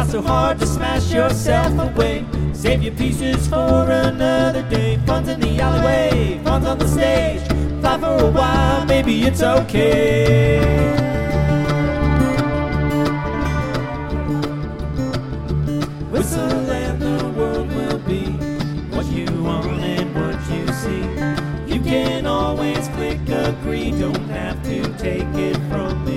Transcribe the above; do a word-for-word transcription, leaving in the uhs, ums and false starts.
Try so hard to smash yourself away. Save your pieces for another day. Fun's in the alleyway, fun's on the stage. Fly for a while, maybe it's okay. Whistle and the world will be what you want and what you see. You can always click agree, don't have to take it from me.